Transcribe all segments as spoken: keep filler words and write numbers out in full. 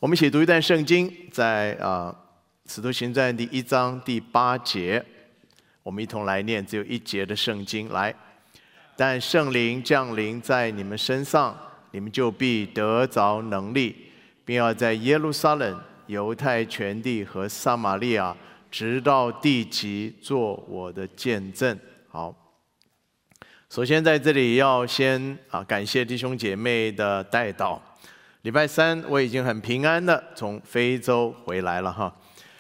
我们一起读一段圣经，在啊《使徒行传》第一章第八节，我们一同来念，只有一节的圣经。来，但圣灵降临在你们身上，你们就必得着能力，并要在耶路撒冷、犹太全地和撒玛利亚，直到地极，做我的见证。好，首先在这里要先啊感谢弟兄姐妹的代祷。礼拜三我已经很平安的从非洲回来了哈。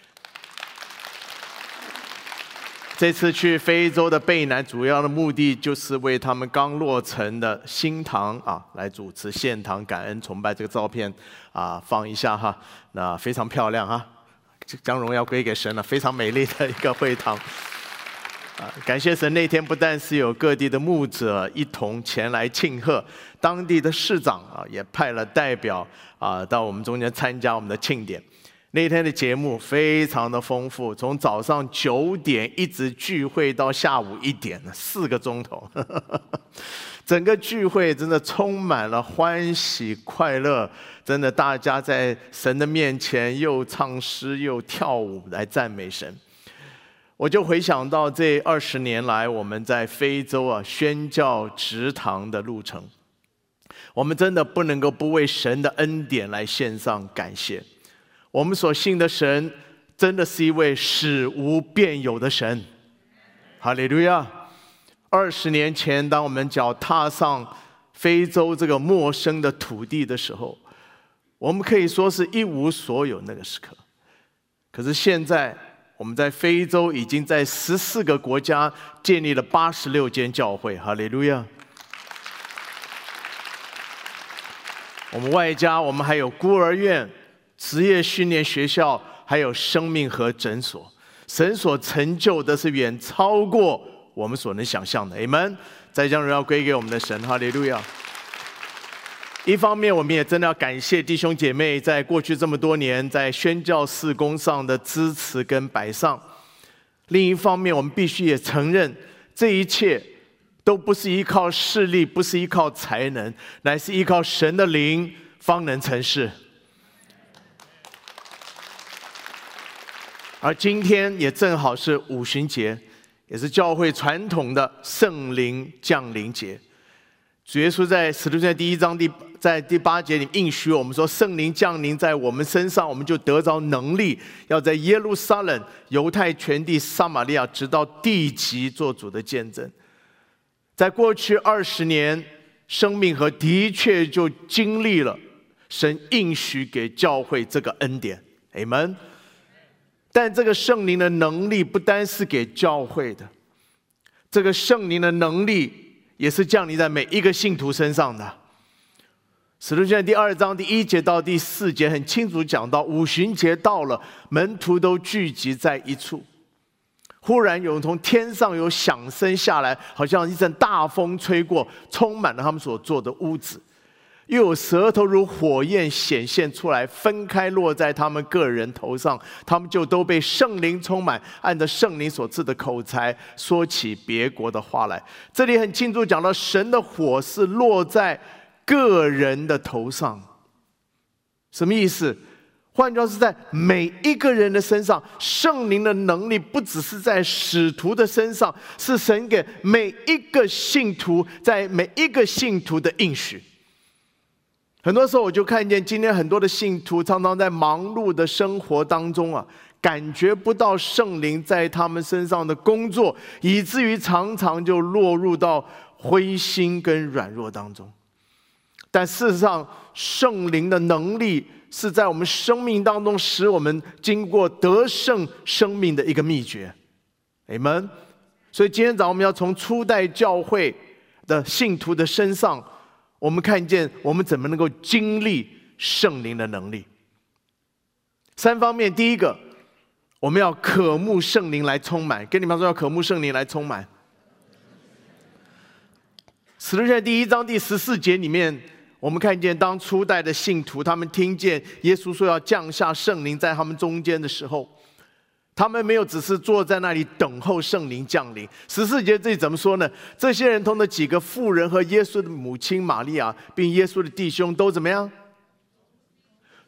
这次去非洲的贝南，主要的目的就是为他们刚落成的新堂啊来主持献堂感恩崇拜。这个照片啊放一下哈，那非常漂亮哈，将荣耀归给神了，非常美丽的一个会堂。啊，感谢神，那天不但是有各地的牧者一同前来庆贺，当地的市长啊也派了代表啊到我们中间参加我们的庆典。那天的节目非常的丰富，从早上九点一直聚会到下午一点，四个钟头。整个聚会真的充满了欢喜快乐，真的大家在神的面前又唱诗又跳舞来赞美神。我就回想到这二十年来我们在非洲啊宣教植堂的路程，我们真的不能够不为神的恩典来献上感谢。我们所信的神真的是一位使无变有的神，哈利路亚！二十年前，当我们脚踏上非洲这个陌生的土地的时候，我们可以说是一无所有那个时刻。可是现在，我们在非洲已经在十四个国家建立了八十六间教会，哈利路亚！我们外加我们还有孤儿院、职业训练学校，还有生命和诊所。神所成就的是远超过我们所能想象的。Amen！ 再将荣耀归给我们的神，哈利路亚！一方面，我们也真的要感谢弟兄姐妹在过去这么多年在宣教事工上的支持跟摆上；另一方面，我们必须也承认，这一切都不是依靠势力，不是依靠才能，乃是依靠神的灵方能成事。而今天也正好是五旬节，也是教会传统的圣灵降临节。主耶稣在使徒行传第一章第在第八节里应许我们说，圣灵降临在我们身上，我们就得着能力，要在耶路撒冷、犹太全地、撒玛利亚，直到地极做主的见证。在过去二十年，生命和的确就经历了神应许给教会这个恩典 ，Amen。但这个圣灵的能力不单是给教会的，这个圣灵的能力也是降临在每一个信徒身上的。使徒行传第二章第一节到第四节很清楚讲到，五旬节到了，门徒都聚集在一处。忽然有从天上有响声下来，好像一阵大风吹过，充满了他们所坐的屋子。又有舌头如火焰显现出来，分开落在他们个人头上，他们就都被圣灵充满，按着圣灵所赐的口才说起别国的话来。这里很清楚讲到，神的火是落在个人的头上。什么意思？换句话是在每一个人的身上，圣灵的能力不只是在使徒的身上，是神给每一个信徒，在每一个信徒的应许。很多时候我就看见今天很多的信徒常常在忙碌的生活当中啊，感觉不到圣灵在他们身上的工作，以至于常常就落入到灰心跟软弱当中。但事实上，圣灵的能力是在我们生命当中使我们经过得胜生命的一个秘诀。Amen。所以今天早上我们要从初代教会的信徒的身上，我们看见我们怎么能够经历圣灵的能力。三方面，第一个，我们要渴慕圣灵来充满。跟你们说，要渴慕圣灵来充满。使徒行传第一章第十四节里面，我们看见当初代的信徒他们听见耶稣说要降下圣灵在他们中间的时候，他们没有只是坐在那里等候圣灵降临。十四节这里怎么说呢？这些人同的几个妇人和耶稣的母亲玛利亚，并耶稣的弟兄都怎么样？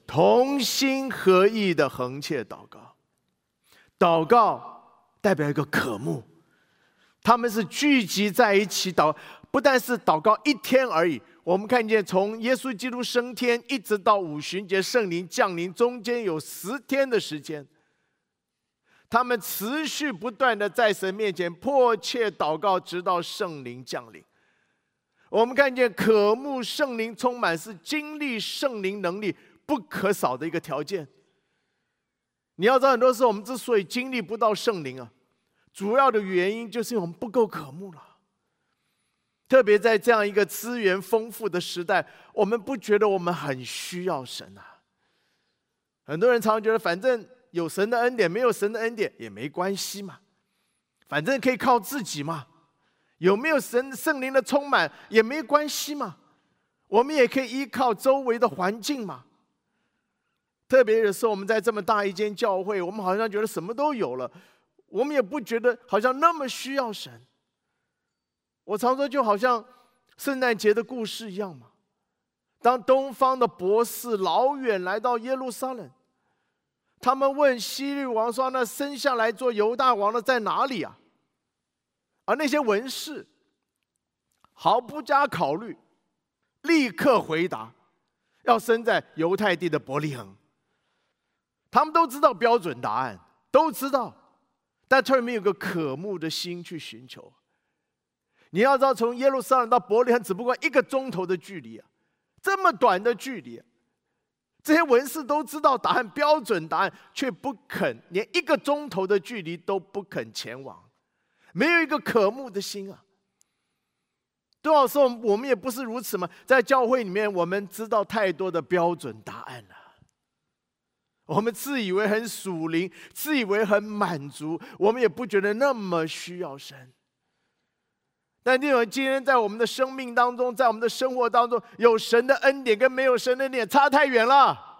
同心合意的恒切祷告。祷告代表一个渴慕，他们是聚集在一起祷，不但是祷告一天而已。我们看见从耶稣基督升天一直到五旬节圣灵降临，中间有十天的时间，他们持续不断的在神面前迫切祷告，直到圣灵降临。我们看见渴慕圣灵充满是经历圣灵能力不可少的一个条件。你要知道，很多时候我们之所以经历不到圣灵啊，主要的原因就是因为我们不够渴慕了。特别在这样一个资源丰富的时代，我们不觉得我们很需要神啊。很多人常常觉得，反正有神的恩典，没有神的恩典也没关系嘛，反正可以靠自己嘛，有没有神圣灵的充满也没关系嘛，我们也可以依靠周围的环境嘛。特别有时候我们在这么大一间教会，我们好像觉得什么都有了，我们也不觉得好像那么需要神。我常说就好像圣诞节的故事一样嘛，当东方的博士老远来到耶路撒冷，他们问希律王说，那生下来做犹大王的在哪里啊？而那些文士毫不加考虑，立刻回答，要生在犹太地的伯利恒。他们都知道标准答案，都知道，但他们有个渴慕的心去寻求。你要知道，从耶路撒冷到伯利恒只不过一个钟头的距离啊，这么短的距离啊，这些文士都知道答案，标准答案，却不肯，连一个钟头的距离都不肯前往，没有一个渴慕的心啊。多少时候我们也不是如此吗？在教会里面，我们知道太多的标准答案了，我们自以为很属灵，自以为很满足，我们也不觉得那么需要神。但弟兄，今天在我们的生命当中，在我们的生活当中，有神的恩典跟没有神的恩典差太远了。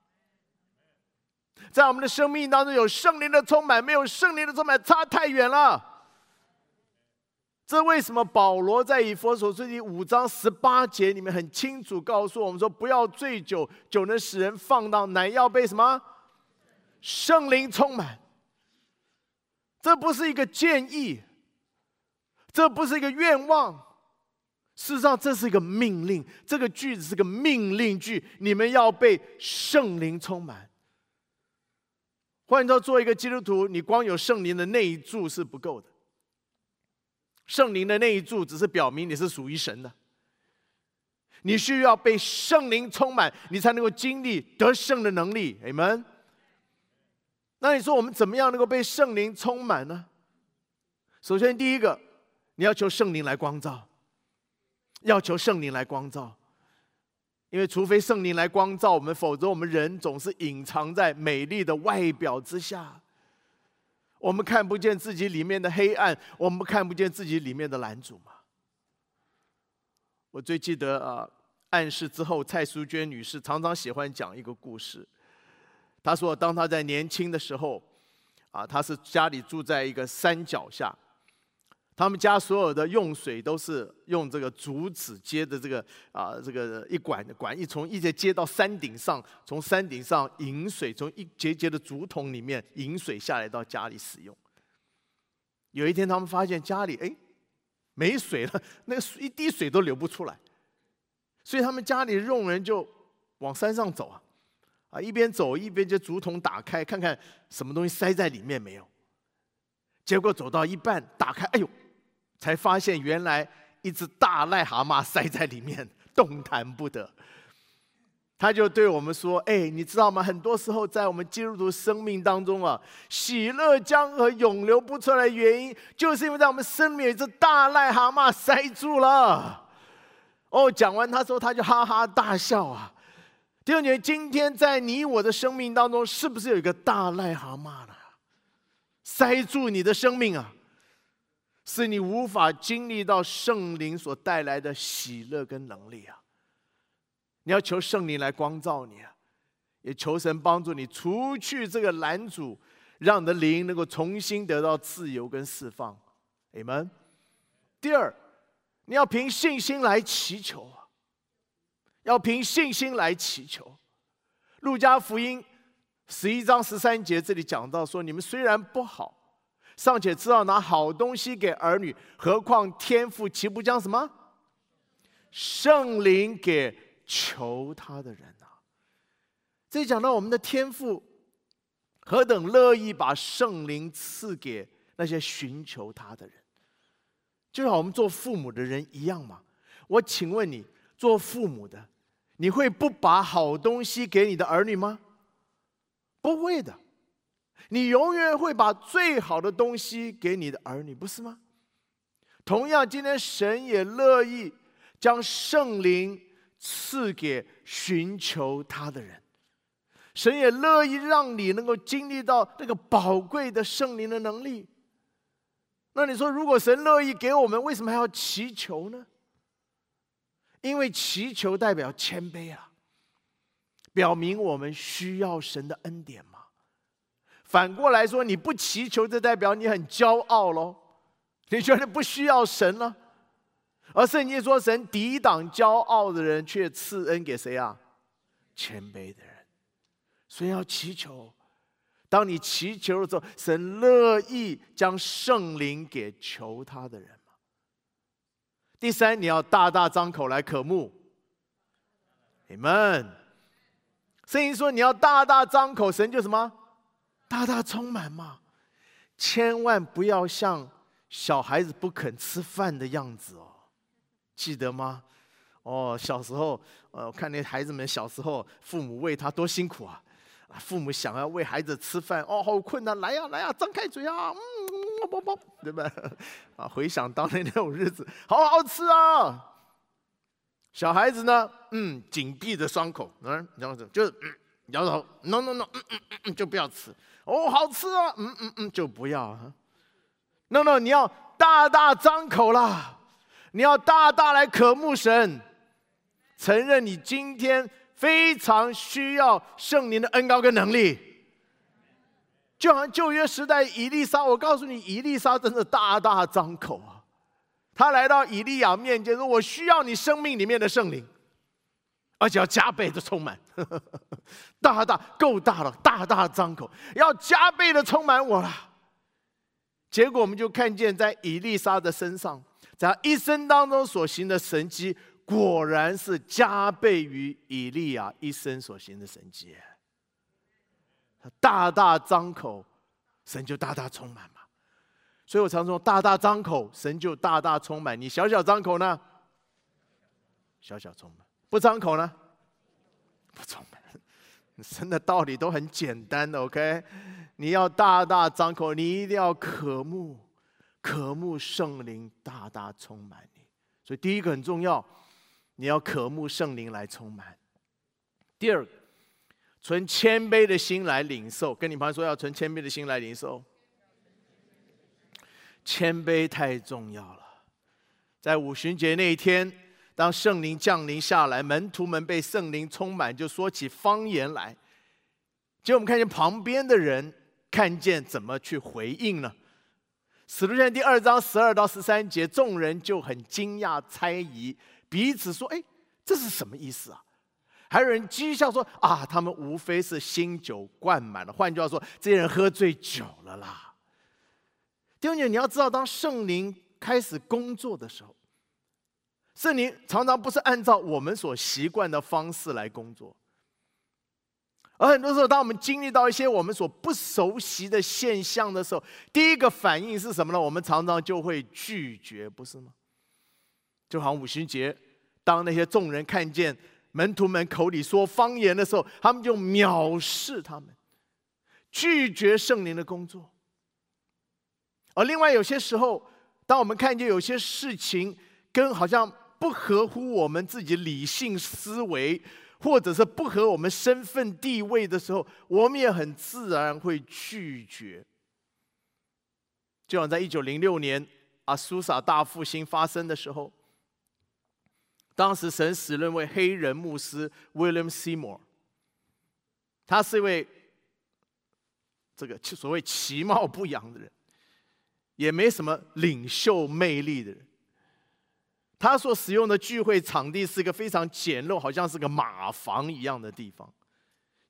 在我们的生命当中，有圣灵的充满，没有圣灵的充满差太远了。这为什么保罗在以弗所书第五章十八节里面很清楚告诉我们说，不要醉酒，酒能使人放荡，乃要被什么？圣灵充满。这不是一个建议，这不是一个愿望，事实上这是一个命令。这个句子是个命令句，你们要被圣灵充满。换言之，做一个基督徒，你光有圣灵的那一柱是不够的。圣灵的那一柱只是表明你是属于神的，你需要被圣灵充满，你才能够经历得胜的能力。阿们。那你说我们怎么样能够被圣灵充满呢？首先第一个，你要求圣灵来光照，要求圣灵来光照，因为除非圣灵来光照我们，否则我们人总是隐藏在美丽的外表之下，我们看不见自己里面的黑暗，我们看不见自己里面的拦阻嘛。我最记得啊，暗示之后，蔡淑娟女士常常喜欢讲一个故事。她说，当她在年轻的时候，啊，她是家里住在一个山脚下，他们家所有的用水都是用这个竹子接的这个啊，这个一管管一从一节接到山顶上，从山顶上引水，从一节节的竹筒里面引水下来到家里使用。有一天，他们发现家里哎没水了，那个一滴水都流不出来，所以他们家里的佣人就往山上走啊，啊一边走一边就竹筒打开，看看什么东西塞在里面没有。结果走到一半，打开，哎呦！才发现原来一只大癞蛤蟆塞在里面，动弹不得。他就对我们说：“哎，你知道吗？很多时候在我们基督徒生命当中啊，喜乐江河涌流不出来的原因，就是因为在我们生命有一只大癞蛤蟆塞住了。”哦，讲完他说他就哈哈大笑啊。弟兄姐妹，今天在你我的生命当中，是不是有一个大癞蛤蟆呢？塞住你的生命啊！是你无法经历到圣灵所带来的喜乐跟能力啊！你要求圣灵来光照你啊，也求神帮助你除去这个拦阻，让你的灵能够重新得到自由跟释放。阿们。第二，你要凭信心来祈求啊，要凭信心来祈求。 路加福音十一章十三节这里讲到说，你们虽然不好，尚且知道拿好东西给儿女，何况天父岂不将什么圣灵给求他的人啊？这里讲到我们的天父何等乐意把圣灵赐给那些寻求他的人，就像我们做父母的人一样嘛。我请问你，做父母的，你会不把好东西给你的儿女吗？不会的，你永远会把最好的东西给你的儿女，不是吗？同样，今天神也乐意将圣灵赐给寻求他的人，神也乐意让你能够经历到那个宝贵的圣灵的能力。那你说，如果神乐意给我们，为什么还要祈求呢？因为祈求代表谦卑啊，表明我们需要神的恩典嘛。反过来说，你不祈求，这代表你很骄傲咯，你觉得不需要神了。而圣经说，神抵挡骄傲的人，却赐恩给谁啊？谦卑的人。所以要祈求。当你祈求的时候，神乐意将圣灵给求他的人嘛。第三，你要大大张口来渴慕。Amen。圣经说你要大大张口，神就什么？大大充满嘛。千万不要像小孩子不肯吃饭的样子哦，记得吗？哦，小时候，呃，我看那孩子们小时候，父母喂他多辛苦啊。父母想要喂孩子吃饭，哦，好困难，来呀来呀，张开嘴啊，嗯，啵啵，对吧？啊，回想当年那种日子，好好吃啊。小孩子呢，嗯，紧闭着双口，嗯，然后就是嗯，摇头 ，no no no， 嗯嗯嗯嗯，就不要吃。哦，好吃啊，嗯嗯嗯，就不要。no no， 你要大大张口啦，你要大大来渴慕神，承认你今天非常需要圣灵的恩膏跟能力。就好像旧约时代以利沙，我告诉你，以利沙真的大大张口啊。他来到以利亚面前说，我需要你生命里面的圣灵，而且要加倍的充满。大大够大了，大大张口，要加倍的充满我了。结果我们就看见在以利沙的身上，在他一生当中所行的神迹，果然是加倍于以利亚一生所行的神迹。他大大张口，神就大大充满嘛。所以我常说，大大张口，神就大大充满。你小小张口呢？小小充满。不张口呢？不充满。神的道理都很简单的 ，OK？ 你要大大张口，你一定要渴慕，渴慕圣灵大大充满你。所以第一个很重要，你要渴慕圣灵来充满。第二个，存谦卑的心来领受。跟你旁边说，要存谦卑的心来领受。谦卑太重要了。在五旬节那一天，当圣灵降临下来，门徒们被圣灵充满，就说起方言来。结果我们看见旁边的人看见怎么去回应呢？使徒行传第二章十二到十三节，众人就很惊讶猜疑，彼此说：“哎，这是什么意思啊？”还有人讥笑说：“啊，他们无非是新酒灌满了。”换句话说，这些人喝醉酒了啦。弟兄姐妹，你要知道，当圣灵开始工作的时候，圣灵常常不是按照我们所习惯的方式来工作，而很多时候，当我们经历到一些我们所不熟悉的现象的时候，第一个反应是什么呢？我们常常就会拒绝，不是吗？就好像五旬节，当那些众人看见门徒们口里说方言的时候，他们就藐视他们，拒绝圣灵的工作。而另外有些时候，当我们看见有些事情跟好像不合乎我们自己理性思维，或者是不合我们身份地位的时候，我们也很自然会拒绝。就像在一九零六年阿苏萨大复兴发生的时候，当时神使了一位黑人牧师 William Seymour， 他是一位这个所谓其貌不扬的人，也没什么领袖魅力的人。他所使用的聚会场地是一个非常简陋，好像是个马房一样的地方。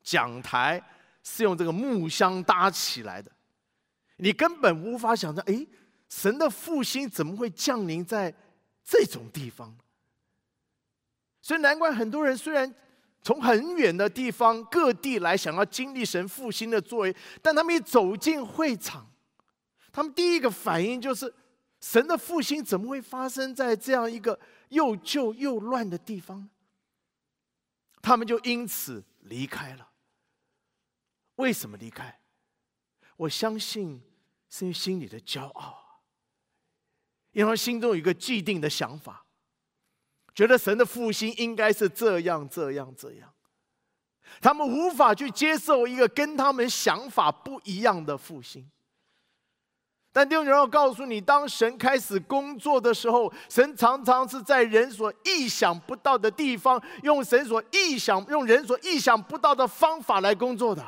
讲台是用这个木箱搭起来的，你根本无法想象，哎，神的复兴怎么会降临在这种地方？所以难怪很多人虽然从很远的地方各地来想要经历神复兴的作为，但他们一走进会场，他们第一个反应就是神的复兴怎么会发生在这样一个又旧又乱的地方呢？他们就因此离开了。为什么离开？我相信是因为心里的骄傲，因为他们心中有一个既定的想法，觉得神的复兴应该是这样这样这样，他们无法去接受一个跟他们想法不一样的复兴。但弟兄姐妹，我告诉你，当神开始工作的时候，神常常是在人所意想不到的地方，用神所意想、用人所意想不到的方法来工作的。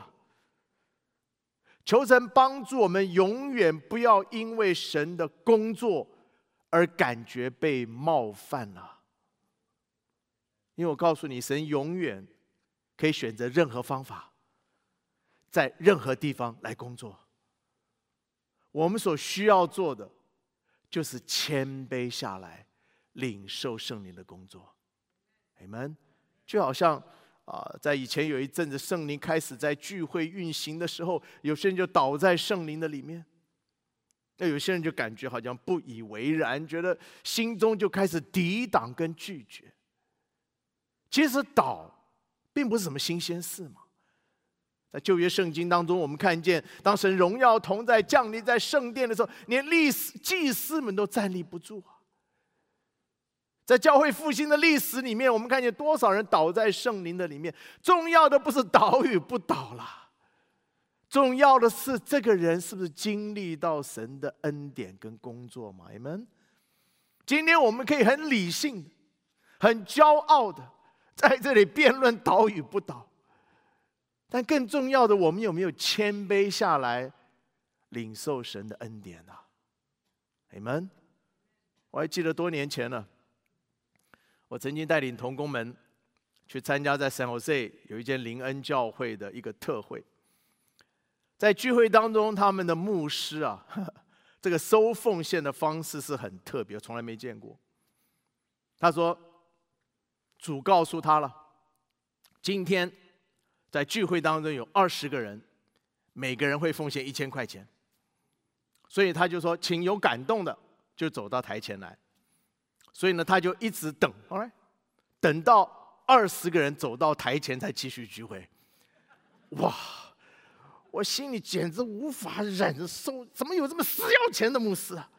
求神帮助我们，永远不要因为神的工作而感觉被冒犯了。因为我告诉你，神永远可以选择任何方法，在任何地方来工作。我们所需要做的，就是谦卑下来，领受圣灵的工作。Amen。就好像啊，在以前有一阵子，圣灵开始在聚会运行的时候，有些人就倒在圣灵的里面，那有些人就感觉好像不以为然，觉得心中就开始抵挡跟拒绝。其实倒并不是什么新鲜事嘛。在旧约圣经当中，我们看见当神荣耀同在降临在圣殿的时候，连历史祭司们都站立不住啊。在教会复兴的历史里面，我们看见多少人倒在圣灵的里面。重要的不是倒与不倒啦，重要的是这个人是不是经历到神的恩典跟工作嘛？你们，今天我们可以很理性的、很骄傲的在这里辩论倒与不倒，但更重要的，我们有没有谦卑下来，领受神的恩典啊？你们，我还记得多年前了。我曾经带领同工们去参加在 San Jose 有一间灵恩教会的一个特会，在聚会当中，他们的牧师啊，这个收奉献的方式是很特别，从来没见过。他说，主告诉他了，今天在聚会当中有二十个人，每个人会奉献一千块钱，所以他就说，请有感动的就走到台前来。所以呢，他就一直等， alright， 等到二十个人走到台前才继续聚会。哇，我心里简直无法忍受，怎么有这么死要钱的牧师啊？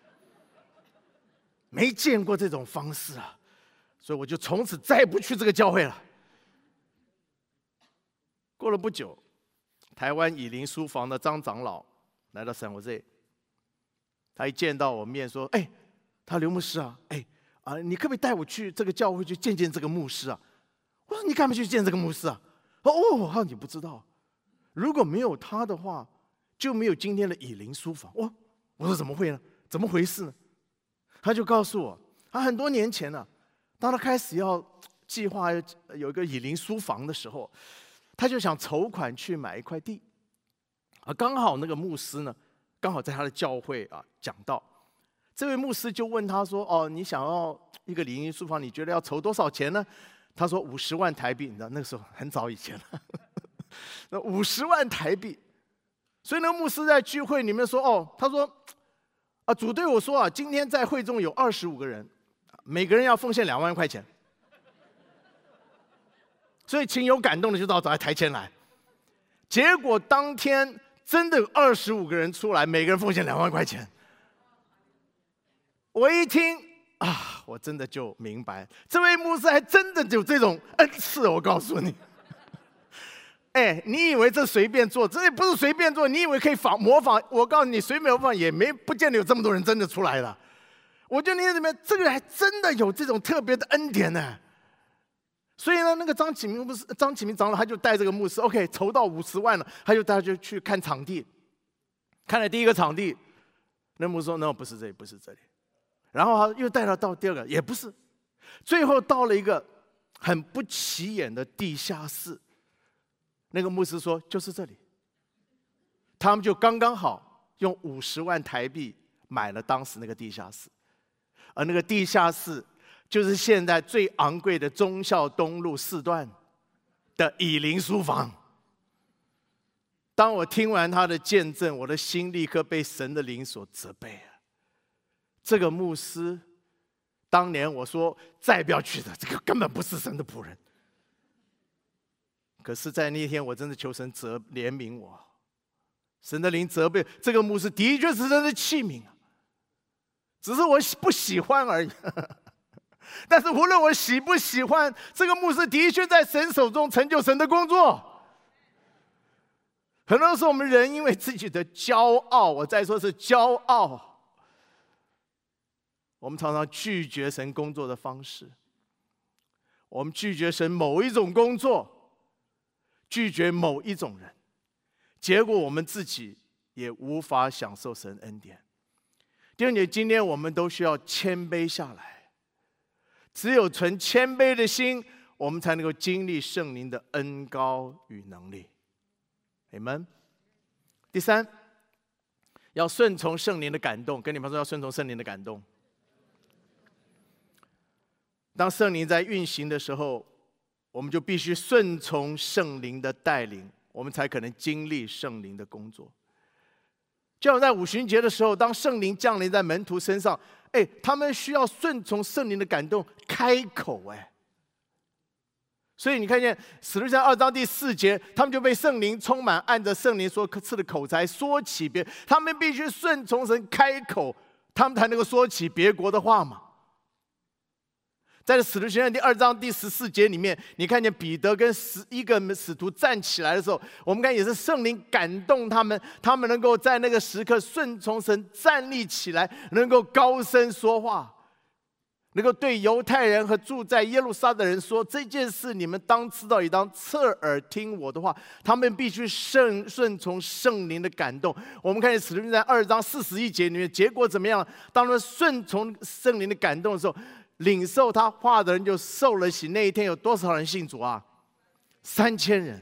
没见过这种方式啊！所以我就从此再不去这个教会了。过了不久，台湾以林书房的张长老来到San Jose，他一见到我面说：“哎，他刘牧师啊，哎。”啊，你可不可以带我去这个教会去见见这个牧师啊？我说你干嘛去见这个牧师啊？哦，他说你不知道，如果没有他的话，就没有今天的以林书房。哦，我说怎么会呢？怎么回事呢？他就告诉我，他很多年前呢、啊，当他开始要计划有一个以林书房的时候，他就想筹款去买一块地，啊，刚好那个牧师呢，刚好在他的教会啊讲道。这位牧师就问他说：“哦，你想要一个灵恩书房，你觉得要筹多少钱呢？”他说：“五十万台币。”你知道那个时候很早以前了，那五十万台币。所以那个牧师在聚会里面说：“哦，他说啊，主对我说啊，今天在会中有二十五个人，每个人要奉献两万块钱，所以请有感动的就到台前来。”结果当天真的有二十五个人出来，每个人奉献两万块钱。我一听啊，我真的就明白，这位牧师还真的有这种恩赐。我告诉你，哎，你以为这随便做，这也不是随便做。你以为可以仿模仿？我告诉你，随便模仿也没不见得有这么多人真的出来了。我觉得你怎么样，这个人还真的有这种特别的恩典呢。所以呢，那个张启明不是张启明长老，他就带这个牧师 ，OK， 筹到五十万了，他就带他就去看场地，看了第一个场地，那牧师说：“那不是这里，不是这里。”然后他又带他到第二个，也不是，最后到了一个很不起眼的地下室。 那个牧师说就是这里，他们就刚刚好用五十万台币买了当时那个地下室，而那个地下室就是现在最昂贵的忠孝东路四段的以灵书房。当我听完他的见证，我的心立刻被神的灵所责备啊！这个牧师，当年我说再不要去的，这个根本不是神的仆人。可是，在那一天，我真的求神责怜悯我，神的灵责备这个牧师，的确是神的器皿啊，只是我不喜欢而已。但是无论我喜不喜欢，这个牧师的确在神手中成就神的工作。很多时候，我们人因为自己的骄傲，我再说是骄傲，我们常常拒绝神工作的方式，我们拒绝神某一种工作，拒绝某一种人，结果我们自己也无法享受神恩典。弟兄姐妹，今天我们都需要谦卑下来，只有存谦卑的心，我们才能够经历圣灵的恩膏与能力。Amen。第三，要顺从圣灵的感动。跟你们说，要顺从圣灵的感动。当圣灵在运行的时候，我们就必须顺从圣灵的带领，我们才可能经历圣灵的工作。就像在五旬节的时候，当圣灵降临在门徒身上，哎，他们需要顺从圣灵的感动，开口哎。所以你看见《使徒行传》二章第四节，他们就被圣灵充满，按着圣灵所赐的口才说起别，他们必须顺从神开口，他们才能够说起别国的话嘛。在《使徒行传》第二章第十四节里面，你看见彼得跟十一个使徒站起来的时候，我们看也是圣灵感动他们，他们能够在那个时刻顺从神站立起来，能够高声说话。能够对犹太人和住在耶路撒冷的人说，这件事你们当知道，也当侧耳听我的话。他们必须顺顺从圣灵的感动。我们看见使徒行传二章四十一节里面，结果怎么样？当他们顺从圣灵的感动的时候，领受他话的人就受了洗。那一天有多少人信主啊？三千人。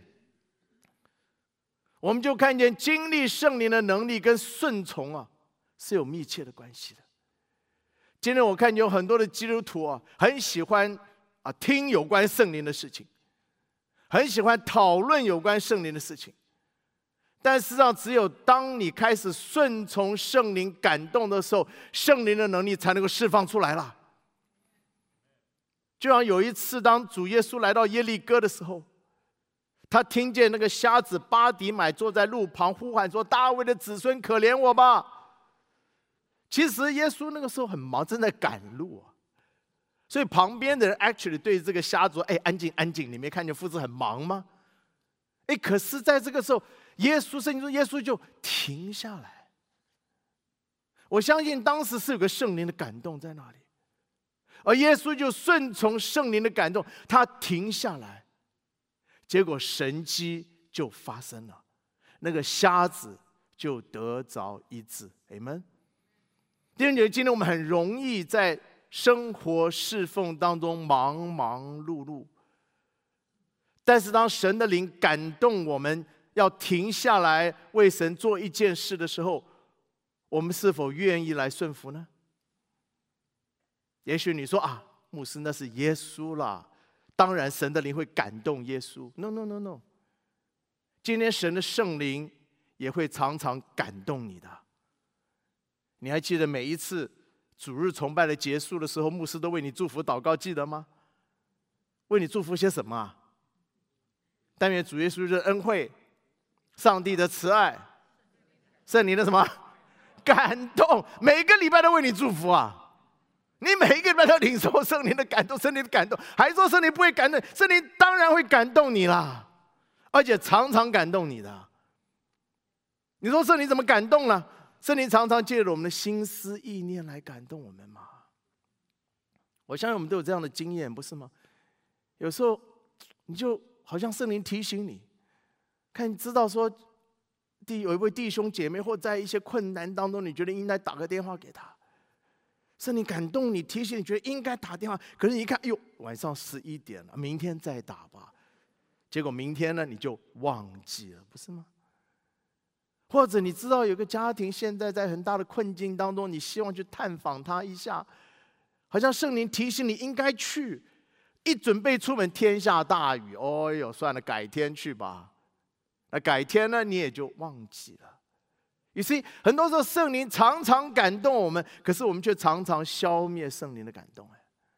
我们就看见经历圣灵的能力跟顺从啊是有密切的关系的。今天我看见有很多的基督徒啊，很喜欢啊听有关圣灵的事情，很喜欢讨论有关圣灵的事情。但事实上，只有当你开始顺从圣灵感动的时候，圣灵的能力才能够释放出来了。就像有一次，当主耶稣来到耶利哥的时候，他听见那个瞎子巴底买坐在路旁呼喊说：“大卫的子孙，可怜我吧！”其实耶稣那个时候很忙，正在赶路啊，所以旁边的人 actually 对这个瞎子说：“哎，安静，安静！你没看见夫子很忙吗？”哎，可是在这个时候，耶稣圣经说，耶稣就停下来。我相信当时是有个圣灵的感动在那里，而耶稣就顺从圣灵的感动，他停下来，结果神迹就发生了，那个瞎子就得着医治。Amen。弟兄姐妹，今天我们很容易在生活侍奉当中忙忙碌碌，但是当神的灵感动我们要停下来为神做一件事的时候，我们是否愿意来顺服呢？也许你说啊，牧师，那是耶稣啦，当然神的灵会感动耶稣。 No no no no， 今天神的圣灵也会常常感动你的。你还记得每一次主日崇拜的结束的时候，牧师都为你祝福祷告，记得吗？为你祝福些什么啊？但愿主耶稣的恩惠、上帝的慈爱、圣灵的什么感动，每个礼拜都为你祝福啊！你每一个礼拜都领受圣灵的感动，圣灵的感动，还说圣灵不会感动？圣灵当然会感动你啦，而且常常感动你的。你说圣灵怎么感动呢？圣灵常常借着我们的心思意念来感动我们嘛。我相信我们都有这样的经验，不是吗？有时候你就好像圣灵提醒你，看你知道说弟有一位弟兄姐妹或在一些困难当中，你觉得应该打个电话给他，圣灵感动你，提醒你觉得应该打电话，可是你一看，哎呦，晚上十一点了，明天再打吧。 结果明天呢你就忘记了，不是吗？或者你知道有个家庭现在在很大的困境当中，你希望去探访他一下，好像圣灵提醒你应该去，一准备出门天下大雨，哦哟，算了，改天去吧。那改天呢，你也就忘记了。于是很多时候圣灵常常感动我们，可是我们却常常消灭圣灵的感动。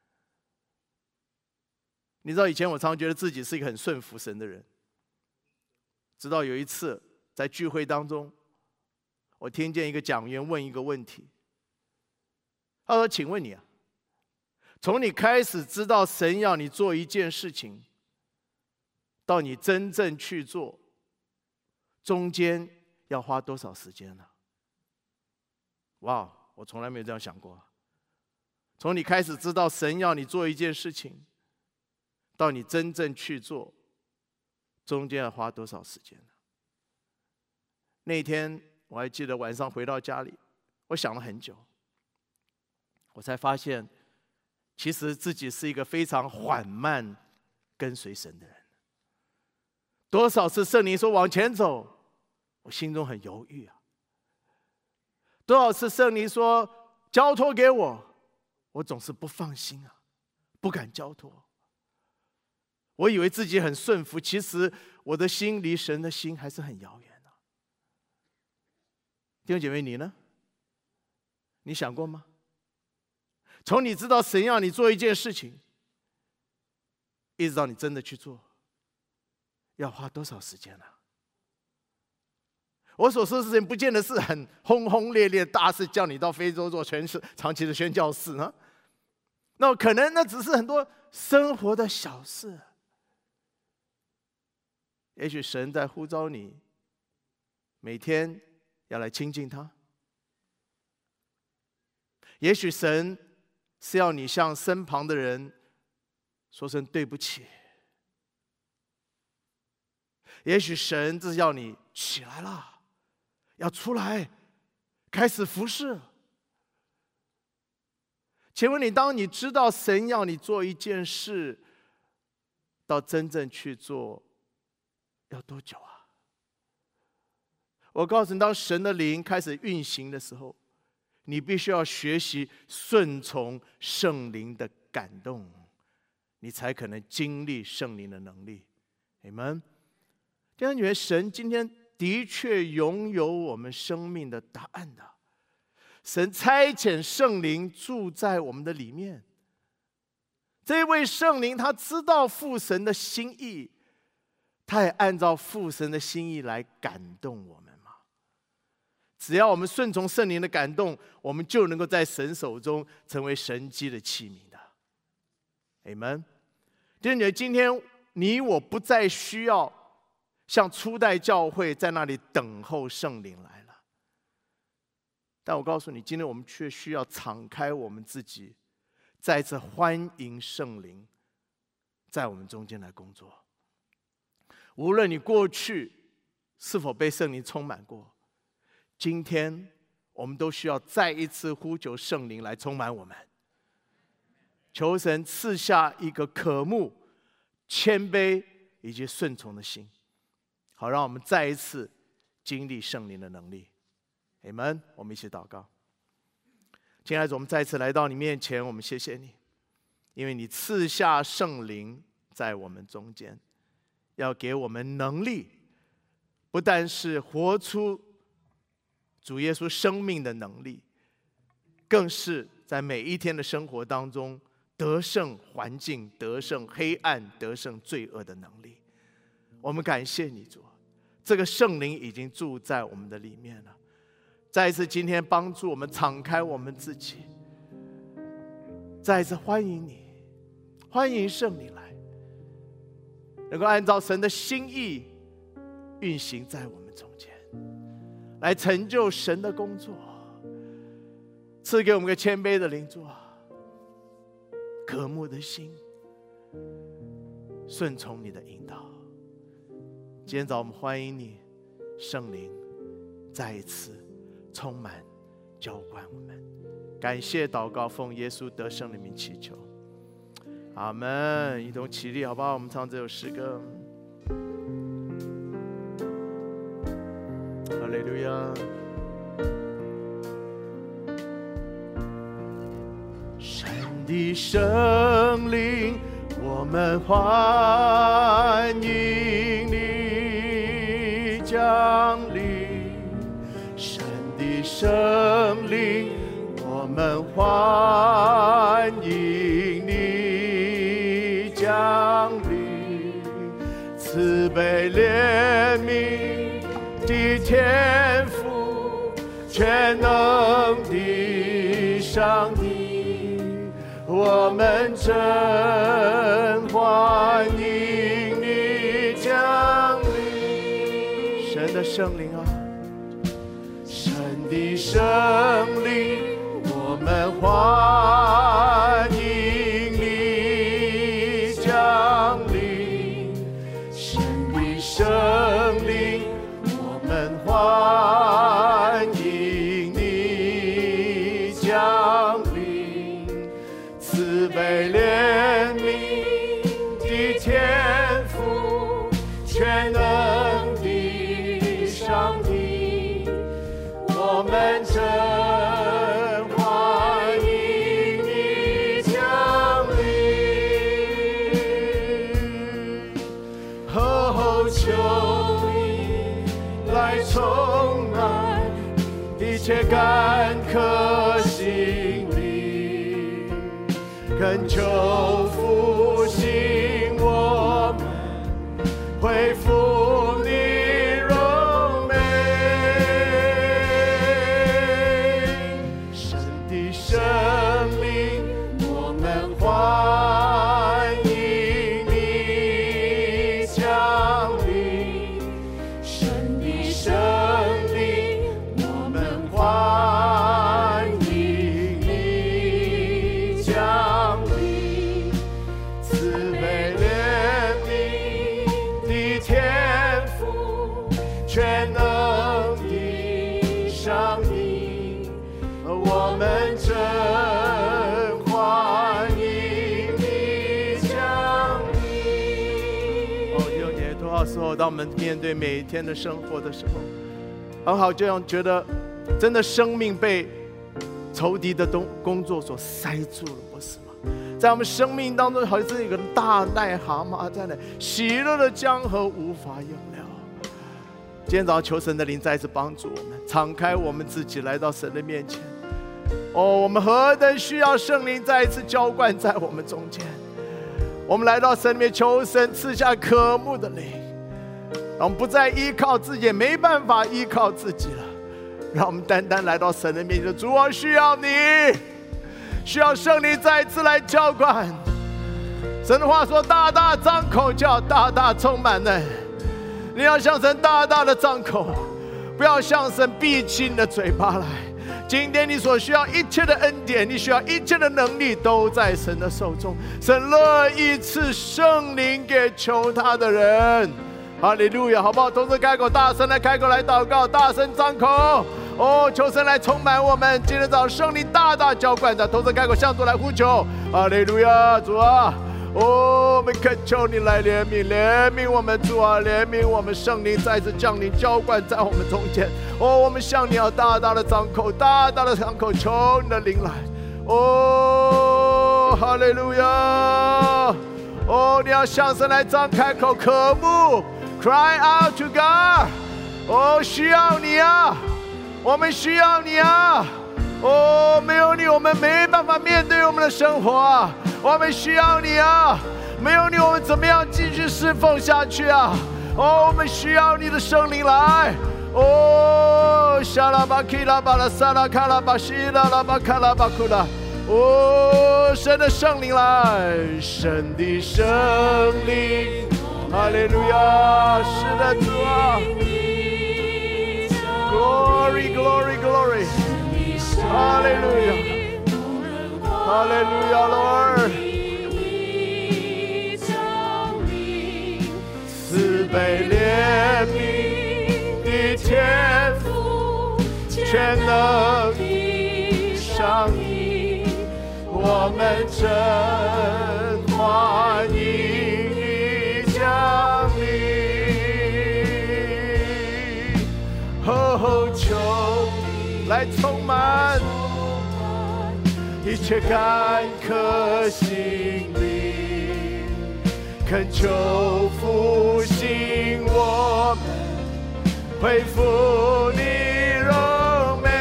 你知道以前我常觉得自己是一个很顺服神的人，直到有一次在聚会当中，我听见一个讲员问一个问题，他说：“请问你啊，从你开始知道神要你做一件事情，到你真正去做，中间要花多少时间呢？”哇，我从来没有这样想过。从你开始知道神要你做一件事情，到你真正去做，中间要花多少时间呢？那天我还记得晚上回到家里，我想了很久，我才发现，其实自己是一个非常缓慢跟随神的人。多少次圣灵说往前走，我心中很犹豫啊。多少次圣灵说交托给我，我总是不放心啊，不敢交托。我以为自己很顺服，其实我的心离神的心还是很遥远的。弟兄姐妹，你呢？你想过吗？从你知道神要你做一件事情，一直到你真的去做，要花多少时间呢？我所说的事情不见得是很轰轰烈烈大事，叫你到非洲做全是长期的宣教士呢。那可能那只是很多生活的小事。也许神在呼召你，每天要来亲近他。也许神是要你向身旁的人说声对不起。也许神是要你起来了，要出来，开始服侍。请问你，当你知道神要你做一件事，到真正去做，要多久啊？我告诉你，当神的灵开始运行的时候，你必须要学习顺从圣灵的感动，你才可能经历圣灵的能力。Amen。弟兄姐妹，神今天的确拥有我们生命的答案的。神差遣圣灵住在我们的里面。这位圣灵他知道父神的心意，他也按照父神的心意来感动我们嘛。只要我们顺从圣灵的感动，我们就能够在神手中成为神迹的器皿的。Amen。弟兄姐妹，今天你我不再需要像初代教会在那里等候圣灵来了，但我告诉你，今天我们却需要敞开我们自己，再次欢迎圣灵在我们中间来工作。无论你过去是否被圣灵充满过，今天我们都需要再一次呼求圣灵来充满我们。求神赐下一个渴慕、谦卑以及顺从的心，好让我们再一次经历圣灵的能力。Amen。我们一起祷告。亲爱的主，我们再次来到你面前，我们谢谢你，因为你赐下圣灵在我们中间，要给我们能力，不但是活出主耶稣生命的能力，更是在每一天的生活当中得胜环境、得胜黑暗、得胜罪恶的能力。我们感谢你，主，这个圣灵已经住在我们的里面了。再一次今天帮助我们敞开我们自己，再一次欢迎你，欢迎圣灵来，能够按照神的心意运行在我们中间，来成就神的工作。赐给我们个谦卑的灵，主，渴慕的心，顺从你的引导。今天早我们欢迎你，圣灵再一次充满浇灌我们。感谢祷告，奉耶稣得胜的名祈求，阿们。一同起立好不好？我们唱这首诗歌。 哈利路亚。神的圣灵，我们欢迎你降临。神的圣灵，我们欢迎你降临。慈悲怜悯的天父，全能的上帝，我们真欢迎你降临。神的圣灵啊，神的圣灵，我们欢迎你降临。神的圣灵，我们欢迎你降临。慈悲怜悯的天父，全能的上帝，我们真欢迎你降临。哦，求你来充满一切干渴心灵，恳求复兴我们，恢复你荣美。神的圣灵，我们欢迎你降临。神的圣灵，我们欢迎你降临。慈悲怜悯的天父，全能的上帝，我们真欢迎你降临。哦，弟兄姐妹，多少时候，当我们面对每一天的生活的时候，很好这样觉得，真的生命被仇敌的东工作所塞住了，不是吗？在我们生命当中，好像是一个大癞蛤蟆在那，喜乐的江河无法涌了。今天早上求神的灵再一次帮助我们，敞开我们自己，来到神的面前。哦，我们何等需要圣灵再一次浇灌在我们中间。我们来到神里面，求神赐下渴慕的灵，让我们不再依靠自己，也没办法依靠自己了。让我们单单来到神的面前，主啊，需要你，需要圣灵再一次来浇灌。神的话说，大大张口，叫大大充满人。你要向神大大的张口，不要向神闭起你的嘴巴来。今天你所需要一切的恩典，你需要一切的能力，都在神的手中。神乐意赐圣灵给求他的人。哈利路亚，好不好？同时开口，大声来开口来祷告，大声张口。哦，求神来充满我们。今天早上圣灵大大浇灌着，同时开口向主来呼求。哈利路亚，主啊！哦，我们恳求你来怜悯，怜悯我们，主啊，怜悯我们，圣灵再次降临，浇灌在我们中间。哦，我们向你要大大的张口，大大的张口，求你的灵来。哦，哈利路亚！哦，你要向神来张开口，渴慕 ，cry out to God。哦，需要你啊，我们需要你啊。哦，没有你，我们没办法面对我们的生活啊。我们需要你啊！没有你，我们怎么样继续侍奉下去啊？哦，我们需要你的圣灵来。哦，沙拉巴基拉巴拉萨拉卡拉巴西拉拉巴卡拉巴库拉。哦，神的圣灵来，神的圣灵，哈利路亚！是的，主啊 ，Glory, Glory, Glory， 哈利路亚。Hallelujah, Lord。慈悲怜悯的天父，全能的上帝，我们真欢迎你降临。 求你来充满一切干渴心灵，恳求复兴我们，恢复你荣美。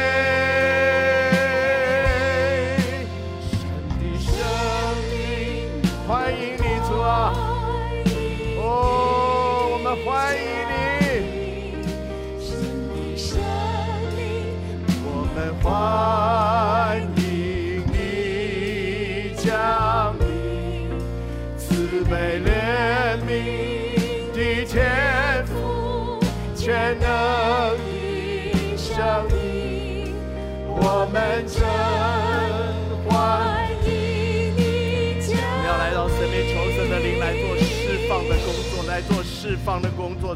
神的生命，欢迎你主啊！哦，我们欢迎你。神的生命，我们欢迎你降临，慈悲怜悯的天父，全能的生命，我们真欢迎你降临。我们要来到神面，求神的灵来做释放的工作，来做释放的工作。